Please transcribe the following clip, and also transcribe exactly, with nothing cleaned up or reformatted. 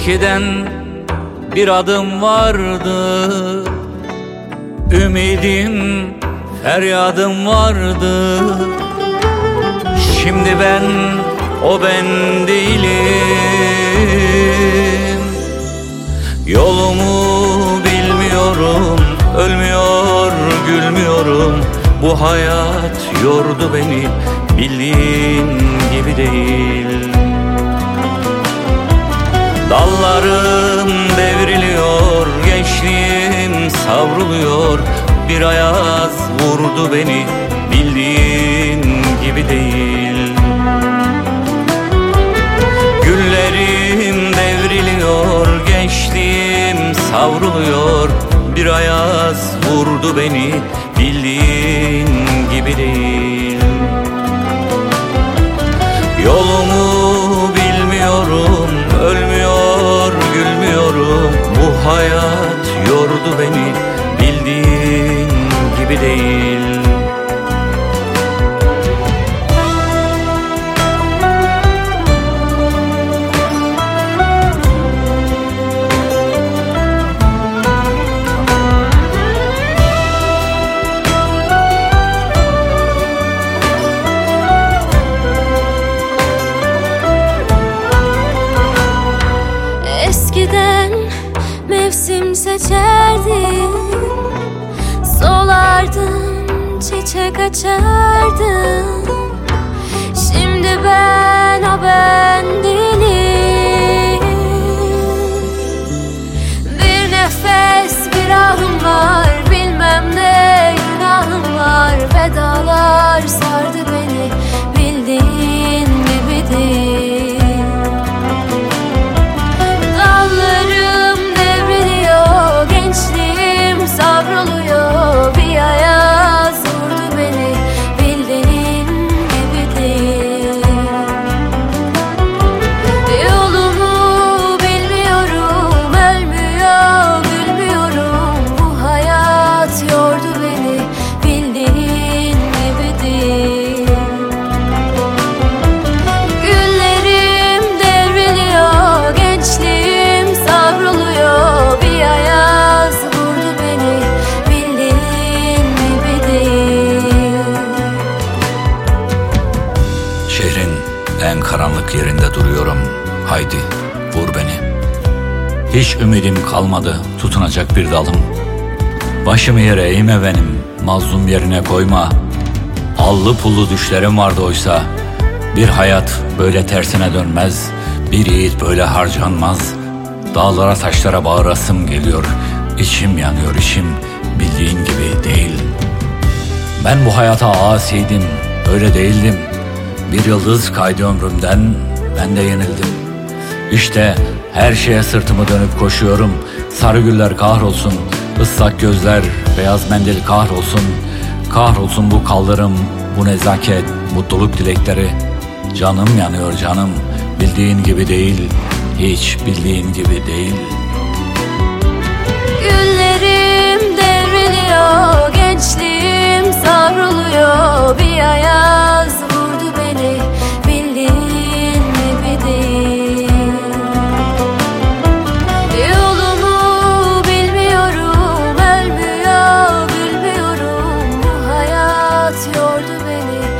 Eskiden bir adım vardı, ümidim, feryadım vardı. Şimdi ben o ben değilim. Yolumu bilmiyorum, ölmüyor, gülmüyorum. Bu hayat yordu beni, bildiğin gibi değil. Dallarım devriliyor, gençliğim savruluyor. Bir ayaz vurdu beni, bildiğin gibi değil. Güllerim devriliyor, gençliğim savruluyor. Bir ayaz vurdu beni, bildiğin gibi değil. Yolumu bilmiyorum, ölmüyor, gülmüyorum. Bu hayat yordu beni, bildiğin gibi değil. Eskiden mevsim seçerdin, solardın, çiçek açardın. Şimdi ben o ben değilim. Bir nefes, bir ahım var, bilmem ne günahım var. Vedalar sardı beni, bildiğin gibi değil. Şehrin en karanlık yerinde duruyorum. Haydi vur beni. Hiç ümidim kalmadı tutunacak bir dalım. Başımı yere eğme benim, mazlum yerine koyma. Allı pullu düşlerim vardı oysa. Bir hayat böyle tersine dönmez, bir yiğit böyle harcanmaz. Dağlara taşlara bağırasım geliyor. İçim yanıyor içim, bildiğin gibi değil. Ben bu hayata asiydim, öyle değildim. Bir yıldız kaydı ömrümden, ben de yenildim. İşte her şeye sırtımı dönüp koşuyorum. Sarı güller kahrolsun, ıslak gözler, beyaz mendil kahrolsun. Kahrolsun bu kaldırım, bu nezaket, mutluluk dilekleri. Canım yanıyor canım, bildiğin gibi değil, hiç bildiğin gibi değil. Güllerim devriliyor, gençliğim savruluyor. Bir ayaz vurdu beni, bildiğin gibi değil. Yolumu bilmiyorum, ölmüyor, gülmüyorum. Bu hayat yordu beni,